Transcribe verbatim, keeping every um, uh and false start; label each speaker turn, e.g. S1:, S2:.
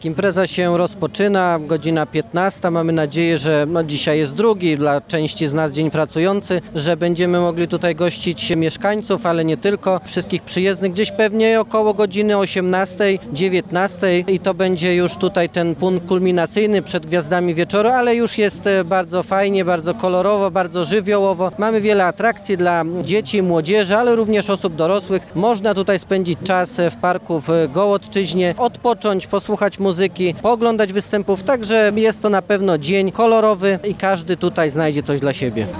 S1: Impreza się rozpoczyna, godzina piętnasta. Mamy nadzieję, że no dzisiaj jest drugi, dla części z nas dzień pracujący, że będziemy mogli tutaj gościć mieszkańców, ale nie tylko, wszystkich przyjezdnych, gdzieś pewnie około godziny osiemnastej, dziewiętnastej i to będzie już tutaj ten punkt kulminacyjny przed gwiazdami wieczoru, ale już jest bardzo fajnie, bardzo kolorowo, bardzo żywiołowo. Mamy wiele atrakcji dla dzieci, młodzieży, ale również osób dorosłych. Można tutaj spędzić czas w parku w Gołodczyźnie, odpocząć, posłuchać muzyki, muzyki, pooglądać występów, także jest to na pewno dzień kolorowy i każdy tutaj znajdzie coś dla siebie.